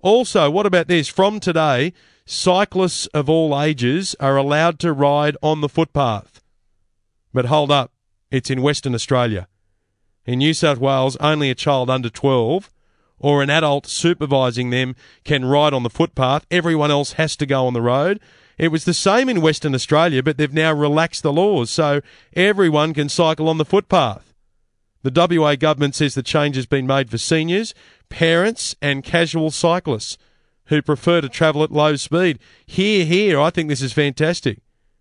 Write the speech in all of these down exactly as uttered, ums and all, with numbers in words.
Also, what about this? From today, cyclists of all ages are allowed to ride on the footpath. But hold up, it's in Western Australia. In New South Wales, only a child under twelve or an adult supervising them can ride on the footpath. Everyone else has to go on the road. It was the same in Western Australia, but they've now relaxed the laws, so everyone can cycle on the footpath. The W A government says the change has been made for seniors, parents and casual cyclists who prefer to travel at low speed. Hear, hear, I think this is fantastic.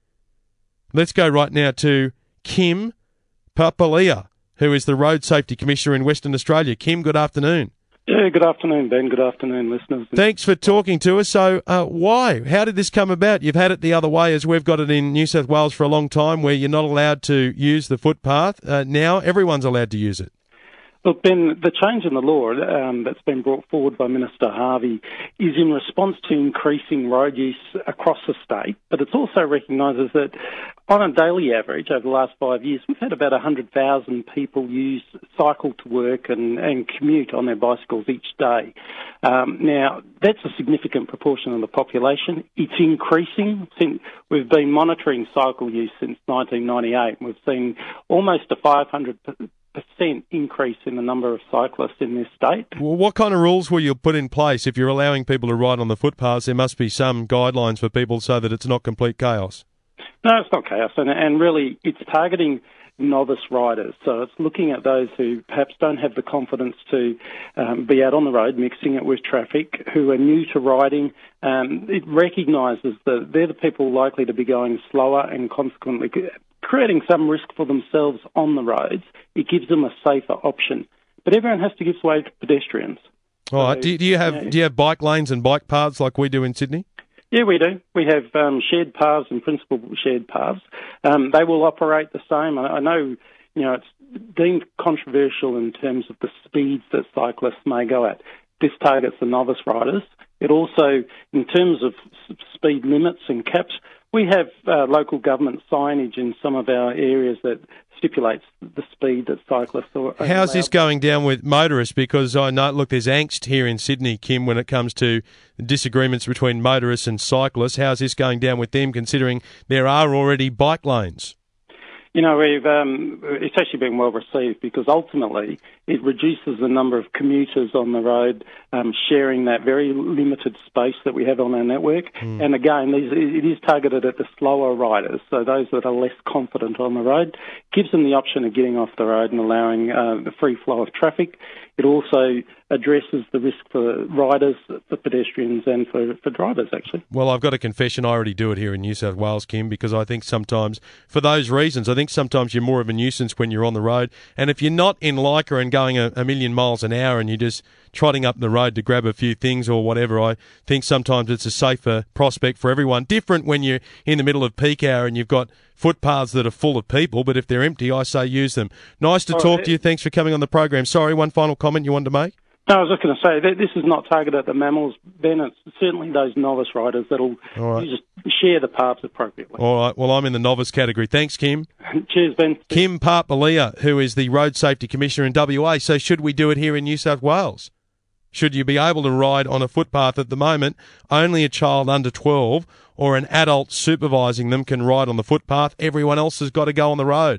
Let's go right now to Kim Papalia, who is the Road Safety Commissioner in Western Australia. Kim, good afternoon. Yeah, good afternoon, Ben. Good afternoon, listeners. Thanks for talking to us. So, uh, why? How did this come about? You've had it the other way, as we've got it in New South Wales for a long time, where you're not allowed to use the footpath. Uh, now everyone's allowed to use it. Look, Ben, the change in the law um, that's been brought forward by Minister Harvey is in response to increasing road use across the state, but it also recognises that on a daily average over the last five years, we've had about one hundred thousand people use cycle to work and, and commute on their bicycles each day. Um, now, that's a significant proportion of the population. It's increasing. We've been monitoring cycle use since nineteen ninety-eight. We've seen almost a five hundred percent increase in the number of cyclists in this state. Well, what kind of rules will you put in place if you're allowing people to ride on the footpaths? There must be some guidelines for people so that it's not complete chaos. No, it's not chaos, and, and really it's targeting novice riders. So it's looking at those who perhaps don't have the confidence to um, be out on the road, mixing it with traffic, who are new to riding. Um, it recognises that they're the people likely to be going slower and consequently creating some risk for themselves on the roads. It gives them a safer option. But everyone has to give way to pedestrians. All right. So, do, do you have you know, do you have bike lanes and bike paths like we do in Sydney? Yeah, we do. We have um, shared paths and principal shared paths. Um, they will operate the same. I, I know, you know, it's deemed controversial in terms of the speeds that cyclists may go at. This targets the novice riders. It also, in terms of speed limits and caps, we have uh, local government signage in some of our areas that stipulates the speed that cyclists are. How's this going down with motorists? Because I know, look, there's angst here in Sydney, Kim, when it comes to disagreements between motorists and cyclists. How's this going down with them, considering there are already bike lanes? You know, we've um, it's actually been well received because ultimately it reduces the number of commuters on the road um, sharing that very limited space that we have on our network. Mm. And again, these, it is targeted at the slower riders, so those that are less confident on the road. Gives them the option of getting off the road and allowing uh, the free flow of traffic. It also addresses the risk for riders, for pedestrians and for, for drivers, actually. Well, I've got a confession. I already do it here in New South Wales, Kim, because I think sometimes, for those reasons, I think sometimes you're more of a nuisance when you're on the road. And if you're not in Leica and going a, a million miles an hour and you're just trotting up the road to grab a few things or whatever, I think sometimes it's a safer prospect for everyone. Different when you're in the middle of peak hour and you've got footpaths that are full of people, but if they're empty, I say use them. Nice to All talk right. to you. Thanks for coming on the program. Sorry, one final comment you wanted to make? No, I was just going to say that this is not targeted at the mammals, Ben. It's certainly those novice riders that'll right. just share the paths appropriately. All right. Well, I'm in the novice category. Thanks, Kim. Cheers, Ben. Kim Papalia, who is the Road Safety Commissioner in W A. So should we do it here in New South Wales? Should you be able to ride on a footpath at the moment? Only a child under twelve or an adult supervising them can ride on the footpath. Everyone else has got to go on the road.